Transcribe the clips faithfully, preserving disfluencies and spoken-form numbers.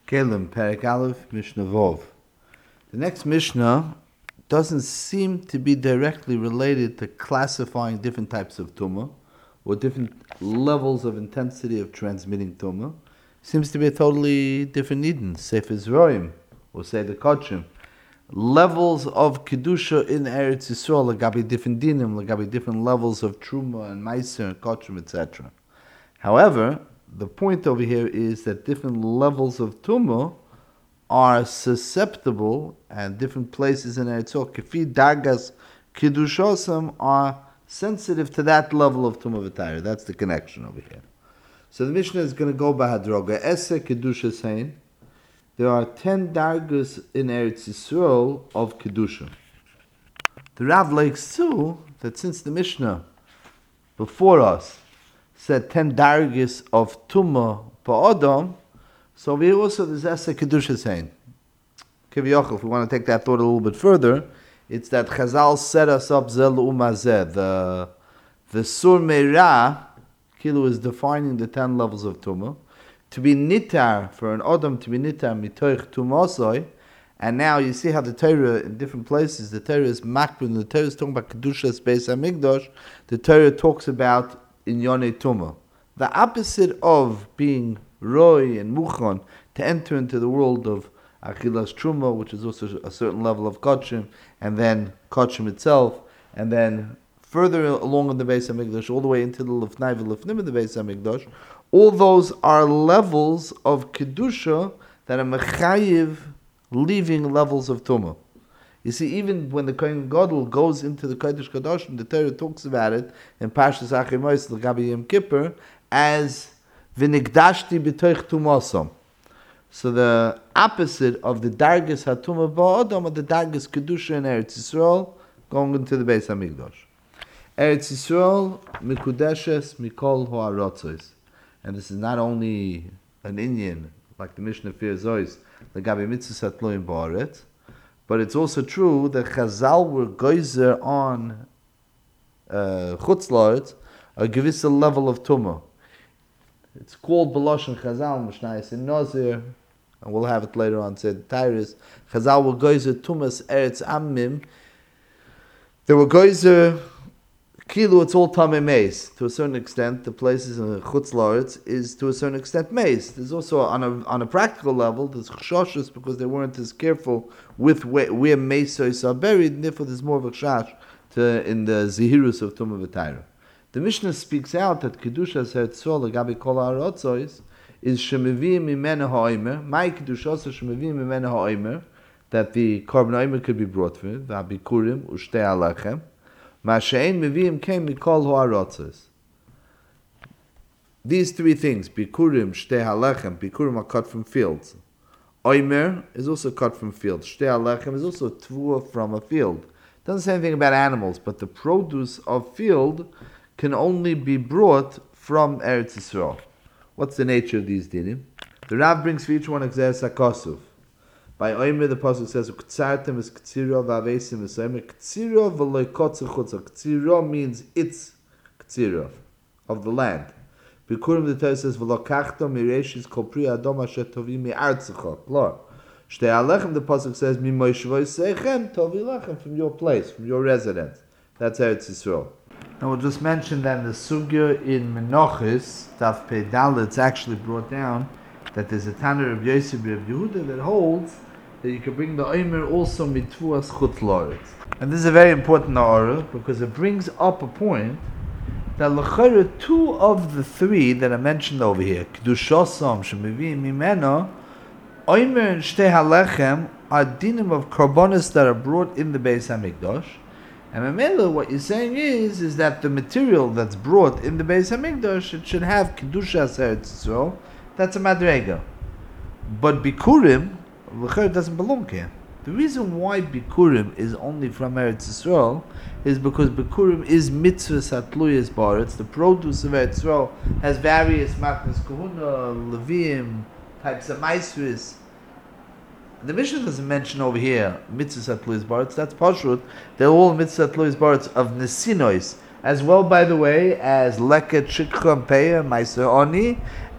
Kelim, Perek Aleph, Mishnah Vov. The next Mishnah doesn't seem to be directly related to classifying different types of tumah or different levels of intensity of transmitting tumah. Seems to be a totally different Eden, Sefer Zroim, or say the Kodshim. Levels of Kedusha in Eretz Yisrael, lagabi different dinim, lagabi different levels of Truma and Meiser and Kodshim, et cetera. However, the point over here is that different levels of tumah are susceptible, and different places in Eretz Yisrael, kefi dargas kedushosam, are sensitive to that level of tumah v'tayr. That's the connection over here. So the Mishnah is going to go by hadroga. Ese kedusha saying there are ten dargas in Eretz Yisrael of kedusha. The Rav likes too that since the Mishnah before us said ten dargis of tumah pa'adam, so we also there's esa kedusha saying. Kivyochel, if we want to take that thought a little bit further, it's that Chazal set us up zel umazeh. The the sur meira kilu is defining the ten levels of tumah to be nitar, for an adam to be nitar mitoich tumasoi. And now you see how the Torah in different places, the Torah is makbid, the Torah is talking about kedushas beis hamikdash. The Torah talks about in Yonei Tumah. The opposite of being Roy and Muchon to enter into the world of Achilas Truma, which is also a certain level of Kodshim, and then Kodshim itself, and then further along in the Beis HaMikdash, all the way into the Lefnai v'Lefnim in the Beis HaMikdash, all those are levels of Kedusha that are Mechayiv leaving levels of Tumah. You see, even when the Kohen Gadol goes into the Kodesh Kadoshim, the Torah talks about it in Parshas Achei Mos L'Gabi Yom Kippur as V'nigdashti b'toich tumasam. So the opposite of the Dargis HaTumah Ba'adam are the Dargis Kedusha in Eretz Yisrael going into the Beis HaMikdash. Eretz Yisrael Mikudeshes Mikol Ho'arotzos. And this is not only an Inyan, like the Mishnah Fir Zois, L'Gabi Mitzvahs HaTloim Ba'aretz, but it's also true that Chazal were geyser on uh, Chutz La'aretz a gewisse level of tumah. It's called B'lashon Chazal, Mishnayos in Nazir, and we'll have it later on, said Tyrus. Chazal were geyser tumas Eretz Amim. They were geyser, Kilu, it's all Tamei Meis. To a certain extent, the places in Chutz La'aretz is to a certain extent Meis. There's also, on a on a practical level, there's Chshoshes because they weren't as careful with where, where Meisos are buried, and therefore there's more of a Chash to, in the Zihirus of Tumah V'Tayra. The Mishnah speaks out that Kedushas Herzol Gabi Kol HaRotzois is Shemevim Mimena HaOimer, my Kedushas Shemevim Mimena HaOimer, that the Korban Oimer could be brought for it, V'Abikurim U'Shtei Alechem, Ma'ashein Mevim Kem Mikol HaRotzois. These three things, Bikurim, Shtei Alechem, Bikurim are cut from fields. Oimer is also cut from fields. Shtei Alechem is also tvua from a field. Doesn't say anything about animals, but the produce of field can only be brought from Eretz Yisrael. What's the nature of these dinim? The Rav brings for each one Exeres HaKosuf. By Oimer, the pasuk says, "K'tzartem is k'tzira v'avesim is Oimer k'tzira v'loy kotzer chutza." K'tzira means it's k'tzira of the land. Bikurim, the Torah says, "V'lokachta mireshis kol pri adom asher tovi mi'artzecha." Lord, Shtei Alechem, the pasuk says, "Mimoishvoy seichem tovi lechem," from your place, from your residence. That's Eretz Yisrael. Now we'll just mention that in the Sugya in Menachos, Daf Pei Dalet, it's actually brought down that there's a Tanner of Yosef of Yehuda that holds that you can bring the Omer also mitvuas Chutz La'aretz. And this is a very important Na'ara because it brings up a point that l'chayra two of the three that are mentioned over here, Kedushosam Shemevim Mimena, Omer and Shtei Halechem, are dinim of karbonis that are brought in the Beis HaMikdash. And Mamela, what you're saying is, is that the material that's brought in the Beis HaMikdash, it should have Kedushas Eretz Yisrael. That's a Madrega. But Bikurim, l'chayr, doesn't belong here. The reason why Bikurim is only from Eretz Yisrael is because Bikurim is mitzvahs hatluyas ba'aretz. The produce of Eretz Yisrael has various matnas kahuna, levim, types of maisris. The Mishnah doesn't mention over here mitzvahs hatluyas ba'aretz. That's pashut. They're all mitzvahs hatluyas ba'aretz of nesinois, as well, by the way, as leket shikha and peya, maiser oni,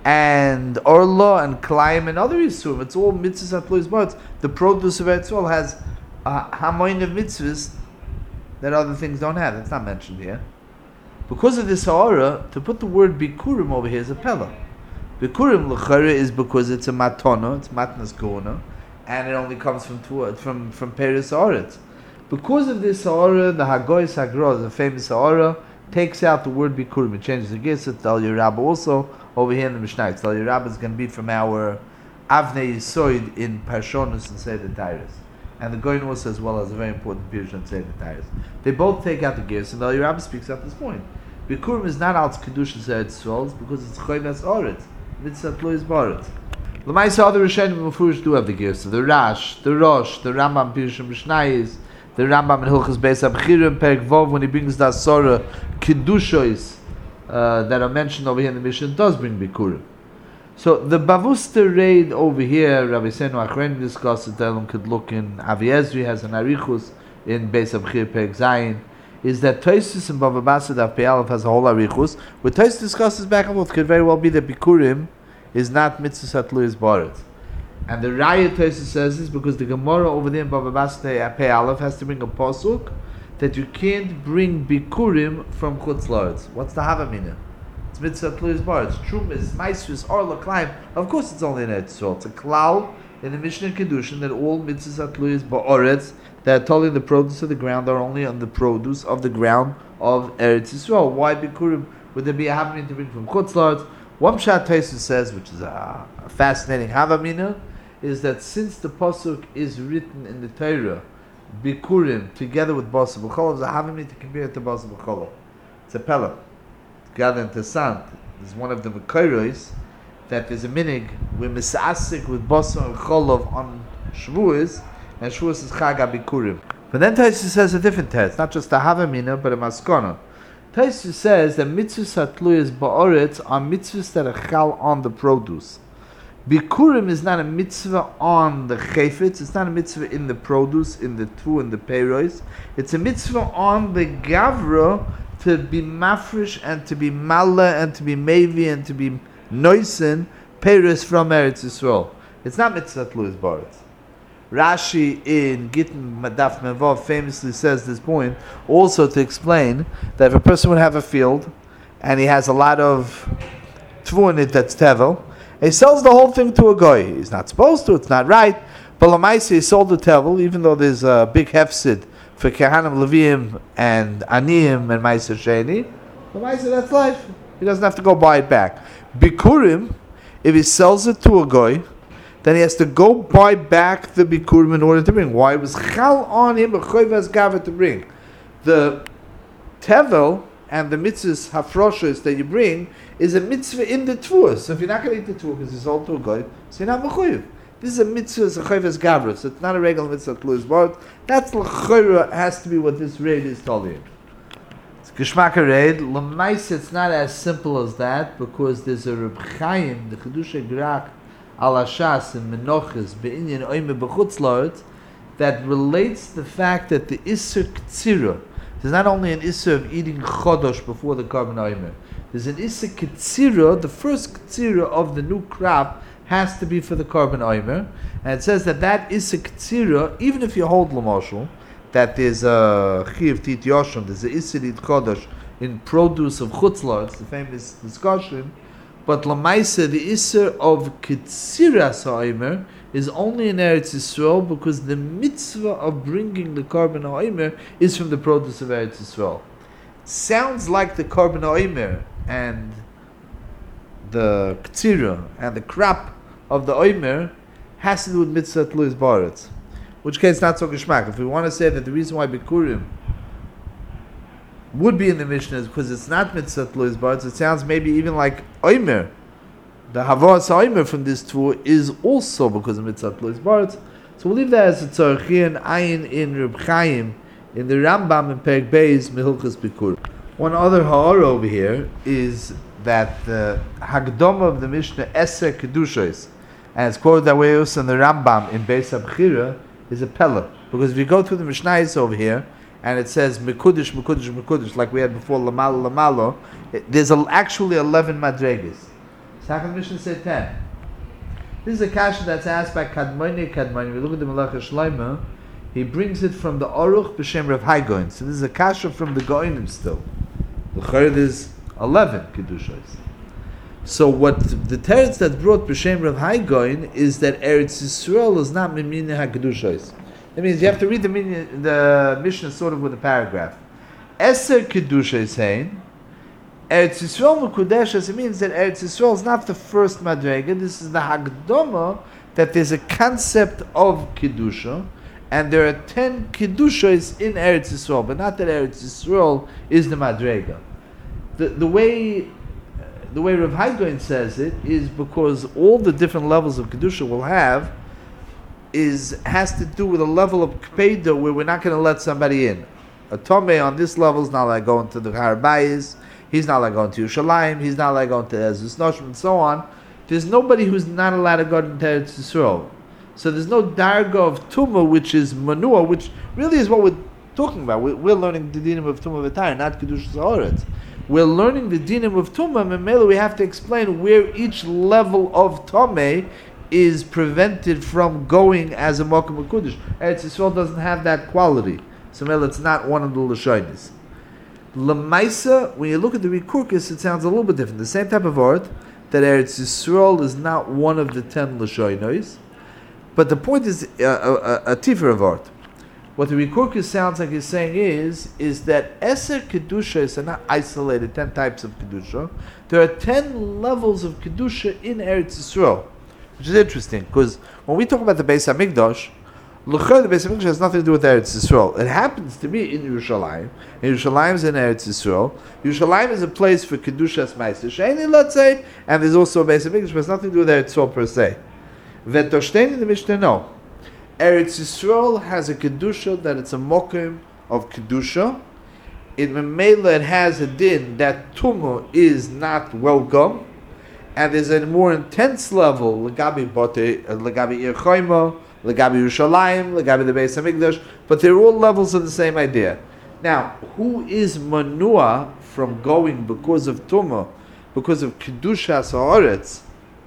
and Orla and Klaim and other Yisurim. It's all mitzvahs atluis baritz. The produce of Eretz Yisrael has a hamoin of mitzvahs that other things don't have. That's not mentioned here. Because of this ha'ara, to put the word bikurim over here is a pella. Bikurim l'chara is because it's a matana, it's matnas gona, and it only comes from from from Peres ha'aretz. Because of this ha'ara, the Hagoyis Hagra, the famous ha'ara, takes out the word bikurim. It changes the gis. It's Al Yerab also over here in the Mishnah. It's Al Yerab is going to be from our Avnei Yisoid in Parshonos and Seder Tyrus. And the Goyin also as well as a very important Pirush and Seder Tyrus. They both take out the gis, and Al Yerab speaks at this point. Bikurim is not Al Kedusha Seder Tzvol because it's Choyvas Oretz. Mitzvah Tluis Baretz. The Ma'aseh other Rishonim Mefurish do have the gis. So the Rash, the Rosh, the Rambam Pirush and Mishnayis, the Rambam in Hilchos Beis Abchirim Perek Vov, when he brings the Asora Kedushois uh, that are mentioned over here in the Mishnah, does bring Bikurim. So the Bavusta raid over here, Rabbi Senu Achrein discusses, Telem could look in, Avi Ezri has an Arichus in Beis Abchir Perek Zayin, is that Tosfos and Bava Basra Daf Pei Aleph has a whole Arichus, where Tosfos discusses back and forth. Could very well be that Bikurim is not Mitzvah Satluis Baretz. And the Raya Tosfos says this because the Gemara over there in Bava Basra Pei Aleph has to bring a pasuk that you can't bring Bikurim from Chutz La'aretz. What's the Havamina? It's Mitzvah Tluis Baretz. Trum is Maisrus or L'Klaim. Of course it's only in Eretz Yisrael. It's a klal in the Mishnah Kedushin that all Mitzvah Tluis Baretz that are totally the produce of the ground are only on the produce of the ground of Eretz Yisrael. Why Bikurim would there be a Havamina to bring from Chutz La'aretz? One Pshat Tosfos says, which is a, a fascinating Havamina, is that since the pasuk is written in the Torah, Bikurim together with Basa B'Chol, there's a Havamina to compare it to Basa B'Chol. It's a pella. Gather into sand. There's one of the Mekayros that there's a minig where misasik with Basa and Cholov on Shavuos, and Shavuos is Chag HaBikurim. But then Tosfos says a different text, not just a Havamina, but a Maskana. Tosfos says that mitzvahs hatluyas ba'aretz are mitzvahs that are chal on the produce. Bikurim is not a mitzvah on the chayfetz, it's not a mitzvah in the produce, in the tu and the peiros. It's a mitzvah on the gavra to be mafresh and to be mala and to be mevi and to be noisen peiros from Eretz Yisrael. It's not mitzvah hatluyas ba'aretz. Rashi in Gittin Madaf Mevov famously says this point also to explain that if a person would have a field and he has a lot of tvu in it that's tevel, he sells the whole thing to a guy. He's not supposed to, it's not right, but Lamaisi he sold the tevel, even though there's a big hefsid for Kehanim Leviim and Aniyim and Ma'aser Sheni. Lamaisi, that's life. He doesn't have to go buy it back. Bikurim, if he sells it to a guy, then he has to go buy back the Bikurim in order to bring. Why? It was chal on him, a choyvas gava to bring. The tevel and the mitzvahs hafroshos that you bring is a mitzvah in the tvuah. So if you're not going to eat the tvuah because it's all too good, so you're not mechuyev. This is a mitzvah, it's a choyvas gavra, so it's not a regular mitzvah tluis bar. That's l'chayra has to be what this raid is telling you. It's geshmaka raid. L'mais, it's not as simple as that because there's a Reb Chaim, the Chedusha Grach, Alashas and Menoches Be'inyan Oime B'chutz La'aretz that relates the fact that the Isser Ktsira, there's not only an Isser of eating Chodosh before the Karban Omer, there's an Isser Ktsira, the first Ktsira of the new crop has to be for the Karban Omer, and it says that that Isser Ktsira, even if you hold L'moshel, that there's a Chiv Tit Yoshim, there's a Isser Tit Chodosh in produce of Chutz La'aretz, the famous discussion. But Lamaisa, the Isser of Ketziras HaOmer is only in Eretz Yisrael because the mitzvah of bringing the Karban HaOmer is from the produce of Eretz Yisrael. Sounds like the Karban HaOmer and the Ktsira and the crop of the Omer has to do with mitzvah Tluis Baretz. Which case not so geschmack. If we want to say that the reason why Bikurim would be in the Mishnah is because it's not mitzvah tluis baretz. It sounds maybe even like omer. The havas omer from this two is also because of mitzvah tluis baretz. So we'll leave that as a tzarchi and ayin in Reb Chaim in the Rambam in Perek Beis Mehilchos Bikurim. One other ha'ara over here is that the Hagdama of the Mishnah Eser Kedushos, and it's quoted that way also in the Rambam in Beis Abchira, is a pella. Because if you go through the Mishnayos over here, and it says Mekudish, Mekudish, Mekudish, like we had before, Lamalo, Lamalo, it, there's a, actually eleven madregas. So how can the Mishnah say ten? This is a kasha that's asked by Kadmoni Kadmoni. We look at the Malacha Shlomo. He brings it from the Aruch b'Shem Rav Hai Gaon. So this is a kasha from the Gaonim still. The Chayr is eleven Kedushos. So what the teretz that brought b'Shem Rav Hai Gaon is that Eretz Yisrael is not Mimini HaKedushos. That means you have to read the, the Mishnah sort of with a paragraph. Eser Kedushos Hein. Eretz Yisrael Mekudeshes, it means that Eretz Yisrael is not the first Madrega. This is the Hagdoma, that there's a concept of Kedusha, and there are ten Kedushas in Eretz Yisrael, but not that Eretz Yisrael is the Madrega. The, the way the way Rav Hai Gaon says it is because all the different levels of Kedusha will have is has to do with a level of Kpeda where we're not going to let somebody in. A Tomei on this level is not like going to the Har Bayis. He's not allowed to go into Yerushalayim. He's not allowed to go into Ezus Noshim and so on. There's nobody who's not allowed to go into Eretz Yisrael. So there's no darga of Tumah, which is Manua, which really is what we're talking about. We're, we're learning the dinim of Tumah V'Tayr, not Kedushas Haaretz. We're learning the dinim of Tumah, and Mele we have to explain where each level of Tomei is prevented from going as a Mokum HaKudosh. Eretz Yisrael doesn't have that quality. So Mele, it's not one of the Lashonis. Lamaisa, when you look at the Rikurkis, it sounds a little bit different. The same type of art, that Eretz Yisrael is not one of the ten Lashonos, but the point is uh, a, a, a tifer of art. What the Rikurkis sounds like he's saying is, is that Eser Kedushas are not isolated, ten types of Kedusha. There are ten levels of Kedusha in Eretz Yisrael, which is interesting, because when we talk about the Beis HaMikdash, L'chor, the Beis HaMikdash has nothing to do with Eretz Yisrael. It happens to be in Yerushalayim. Yerushalayim is in Eretz Yisrael. Yerushalayim is a place for Kedushas Meister Sheni, let's say, and there's also a Beis HaMikdash, but has nothing to do with Eretz Yisrael per se. V'toshtein in the Mishnah, no. Eretz Yisrael has a Kedusha that it's a mokim of Kedusha. In Memela it has a din that Tumah is not welcome, and there's a more intense level, L'gabi Bote, L'gabi Ir Choyma, L'gabi Yerushalayim, L'gabi the Beis HaMikdash, but they're all levels of the same idea. Now, who is manua from going because of Tumah, because of Kedushas Haaretz?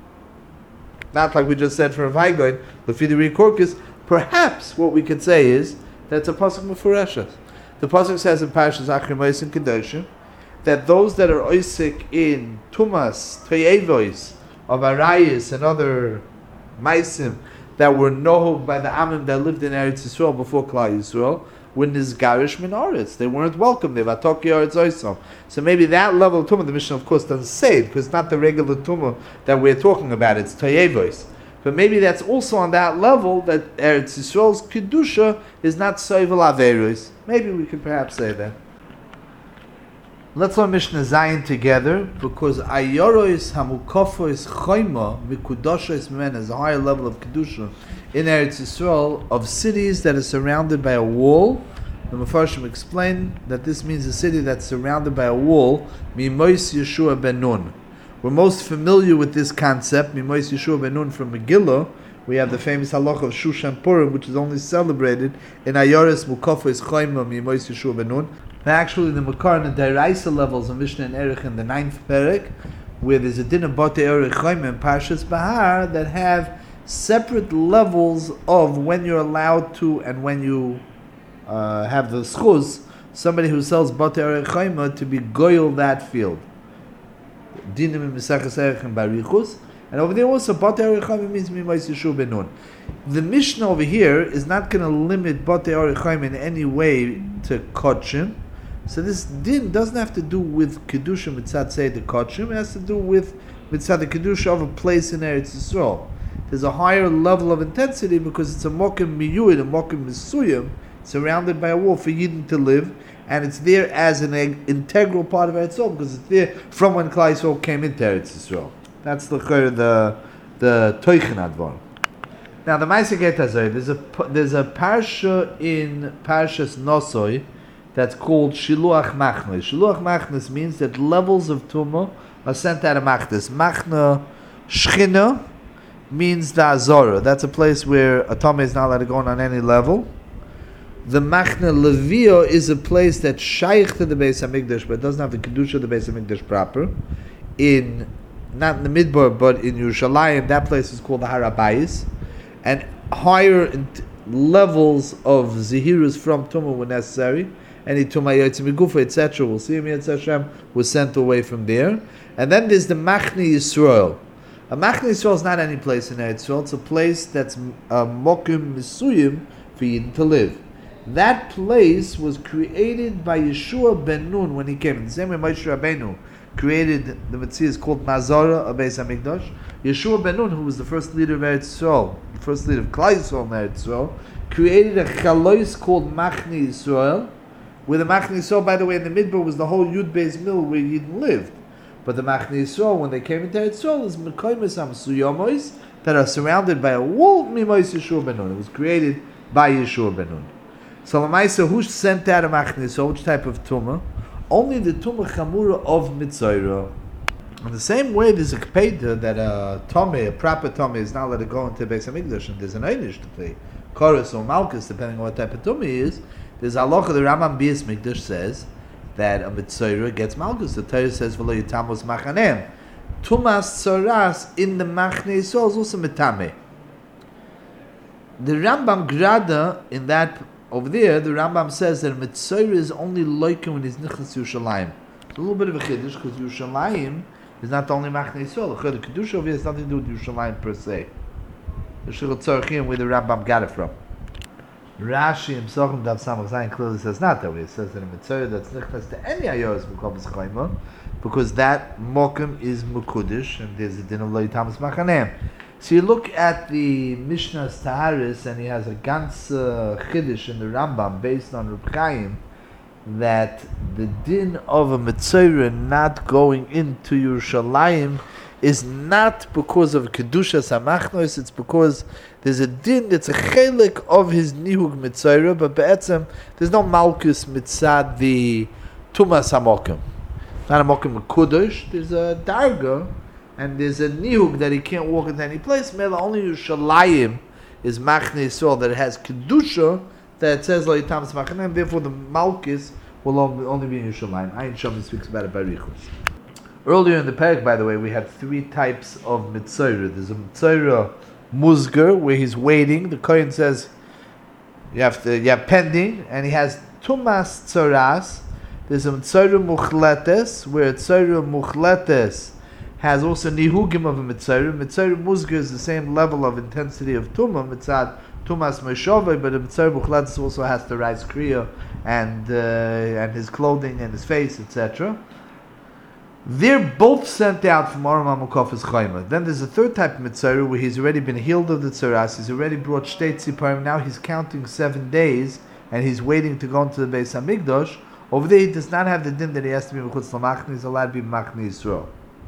Not like we just said for Rav Hai Gaon, Lefidei Rikurkis. Perhaps what we could say is that it's a pasuk mefureshes. The pasuk says in Parashas Achri Moesim Kedoshim that those that are oisik in Tumas, Toyevois, of Arayis and other Maisim that were nohog by the Amim that lived in Eretz Yisrael before Klal Yisrael were Nizgarish min Aretz. They weren't welcome. They were Atoki Aretz Oisom. So maybe that level of Tumah, the Mishnah of course doesn't say it because it's not the regular Tumah that we're talking about. It's Toyevois. But maybe that's also on that level that Eretz Yisrael's Kedusha is not Soivel Averos. Maybe we could perhaps say that. Let's learn Mishnah Zayin together, because Ayorois Hamukofos Choyma Mikudoshes Men is a higher level of Kedusha in Eretz Yisrael of cities that are surrounded by a wall. The Mefarshim explain that this means a city that's surrounded by a wall, Mimois Yeshua Ben Nun. We're most familiar with this concept, Mimois Yeshua Ben Nun from Megillah. We have the famous halach of Shushan Purim, which is only celebrated in Ayoris Mukofos Choyma Mimois Yeshua Ben Nun. Actually, the Makar and the Deraisa levels of Mishnah and Erech in the ninth Perek, where there's a din of Bote Erech Choyma and Parshas Bahar that have separate levels of when you're allowed to and when you uh, have the schuz, somebody who sells Bote Erech Choyma to be goyel that field. Dinim in Mesachas Erech and Barichus. And over there also, Bote Erech Choyma means Mimois Yeshua Ben Nun. The Mishnah over here is not going to limit Bote Erech Choyma in any way to Kodshim. So this din doesn't have to do with Kedusha Mitzat Seder Kodshim, it has to do with Mitzat the Kedusha of a place in Eretz Yisrael. There's a higher level of intensity because it's a Mokim Miyuid, a Mokim Misuyim, surrounded by a wall for Yidden to live, and it's there as an integral part of Eretz Yisrael because it's there from when Klal Yisrael came into Eretz Yisrael. That's the the the Toichin Advar. Now the Ma'aseh Get Hazoi, there's a there's a parsha in Parshas Nosoi that's called Shiluach Machnes. Shiluach Machnes means that levels of Tumah are sent out of Machnes. Machna Shchina means the Azora. That's a place where a Tumah is not allowed to go on any level. The Machna Levio is a place that's shaykh to the Beis HaMikdash, but it doesn't have the Kedusha of the Beis HaMikdash proper. In not in the Midbar, but in Yerushalayim, that place is called the Har HaBayis, and higher in t- levels of Zehirus from Tumah were necessary. Any Tumah Yotzim Migufa, et cetera. We'll see him Hashem was sent away from there. And then there's the Machne Yisrael. A Machne Yisrael is not any place in Eretz Yisrael. It's a place that's a Mokim Misuyim for Yidden to live. That place was created by Yeshua ben Nun when he came. The same way Moshe Rabbeinu created the Metzias called Mazara of Beis HaMikdash. Yeshua ben Nun, who was the first leader of Eretz Yisrael, the first leader of Klal Yisrael in Eretz Yisrael, created a Chalois called Machne Yisrael, where the Machne Yisrael, by the way, in the Midbar was the whole Yud Beis Mill where Yidden lived. But the Machne Yisrael, when they came into Eretz Yisrael, is Mekoymes HaMsuyomois that are surrounded by a wall Mimois Yeshua ben Nun. It was created by Yeshua ben Nun. So Lamaisa, who sent out a Machne Yisrael, which type of Tumah? Only the Tumah Chamura of Mitzayra. In the same way, there's a Kpeda that a Tomei, a proper Tomei, is not let it go into Beis HaMikdash, and there's an Einish to play Chorus or Malchus, depending on what type of Tumah he is. There's halacha, the Rambam Beis Mikdash says that a Mitzayra gets Malchus. The Torah says, V'lo yitamos machanem. Tumas Tzoras in the Machne Yisrael is also Mitame. The Rambam Grada, in that, over there, the Rambam says that a Mitzayra is only loiken when he's Nichnas Yerushalayim. It's a little bit of a chiddush, because Yerushalayim is not only Machne Yisrael. The Kedusha over here has nothing to do with Yerushalayim per se. The Shulchan Tzorchim, where the Rambam got it from. Rashi himself in Dav Samach Zayin clearly says not that way. It says that a Mitzayra that's nichnas to any ayos Mukovas Chayma, because that mokum is Mukudish, and there's a din of Lo Yitamas Machanem. So you look at the Mishnah's Taharis, and he has a ganz uh, chiddush in the Rambam based on Reb Chaim, that the din of a Mitzayra not going into Yerushalayim is not because of Kedusha Samachnos, it's because there's a din that's a chelik of his Nihug Mitzayra, but be'etzem, there's no Malkus Mitzad the Tumas HaMokim. Not a Mokim Kudosh, there's a Darga, and there's a Nihug that he can't walk into any place. Mela only Yerushalayim is Machne Yisrael, that it has Kedusha, that it says Lo Yitamas Machanem, therefore the Malkus will only be in Yerushalayim. Ayin Shomim speaks about it by Richus. Earlier in the parak, by the way, we had three types of Mitzayra. There's a Mitzayra Musgar, where he's waiting. The Kohen says, you have to, you have pending, and he has Tumas Tzoras. There's a Mitzayra Muchletes, where Mitzayra Muchletes has also Nihugim of a Mitzayra. Mitzayra Musgar is the same level of intensity of Tumah, Mitzad Tumas Meshove, but a Mitzayra Muchletes also has to rise Kriya, and, uh, and his clothing and his face, et cetera. They're both sent out from Aram HaMukafas Chayma. Then there's a third type of Mitzayra where he's already been healed of the Tzaras, he's already brought Shtei Tziparim, now he's counting seven days, and he's waiting to go into the Beis HaMikdash. Over there he does not have the din that he has to be Mechutz L'Machne, he's allowed to be Machne Yisrael.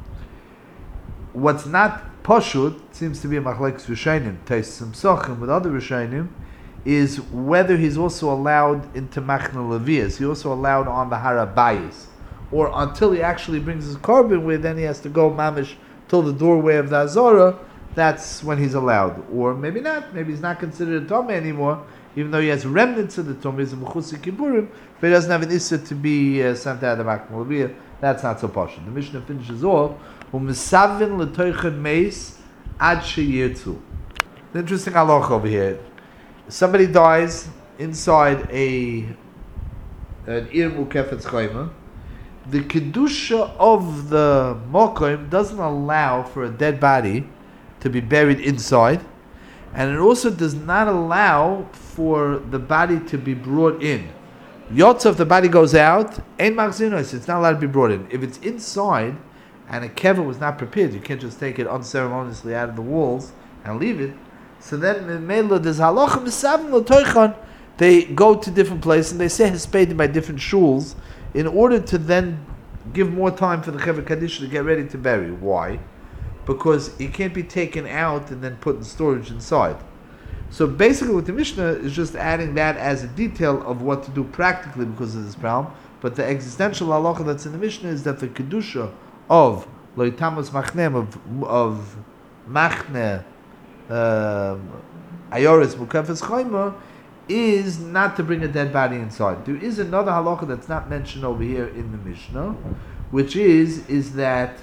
What's not Pashut, seems to be a Machlekes Rishonim, Taisim Sochim with other Rishonim, is whether he's also allowed into Machne Levias, he's also allowed on the Har HaBayis, or until he actually brings his carbon, where then he has to go mamish till the doorway of the Azara, that's when he's allowed. Or maybe not, maybe he's not considered a Tomei anymore, even though he has remnants of the Tomei, he's a Mechusi Kibburim, but he doesn't have an Issa to be uh, sent out of the Machne Leviah. That's not so posh. The Mishnah finishes off, U'misavin l'toichen meis ad sheyirtzu. The interesting halacha over here. Somebody dies inside a an Ir Mukefetz Chayma. The Kedusha of the Mokoim doesn't allow for a dead body to be buried inside, and it also does not allow for the body to be brought in. Yotza, if the body goes out, Ein Machzinos, it's not allowed to be brought in. If it's inside, and a kever was not prepared, you can't just take it unceremoniously out of the walls and leave it. So then, there's halacha misavim l'toichan. They go to different places and they say hespedim by different shuls in order to then give more time for the Chevra Kaddish to get ready to bury. Why? Because it can't be taken out and then put in storage inside. So basically what the Mishnah is just adding that as a detail of what to do practically because of this problem. But the existential halacha that's in the Mishnah is that the Kedusha of Lo Yitamas Machnem, of, of Machne, um, Ayoris, Mukefes Chayma, is not to bring a dead body inside. There is another halacha that's not mentioned over here in the Mishnah, which is is that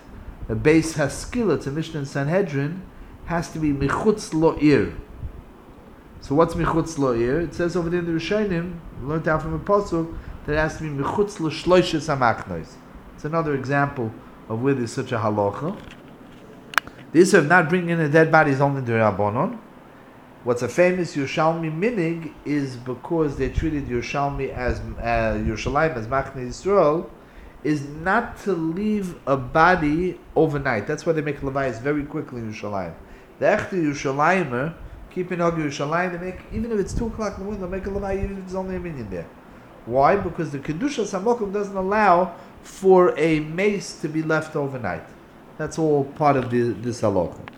a base haskila, it's a Mishnah in Sanhedrin, has to be michutz lo'ir. So what's michutz lo'ir? It says over there in the Rishonim, we learned out from a pasuk that it has to be michutz l'shloishes hamachnos. It's another example of where there's such a halacha. The issue of not bringing in a dead body is only the Rabbanon. What's a famous Yerushalmi minig is because they treated Yerushalmi as uh, Yerushalayim as Machne Yisrael, is not to leave a body overnight. That's why they make levayis very quickly in Yerushalayim. The echte Yerushalayim keep in Yerushalayim, they make, even if it's two o'clock in the morning, they'll make a levayis even if there's only a minion there. Why? Because the Kedusha Samokum doesn't allow for a mace to be left overnight. That's all part of the, this halakha.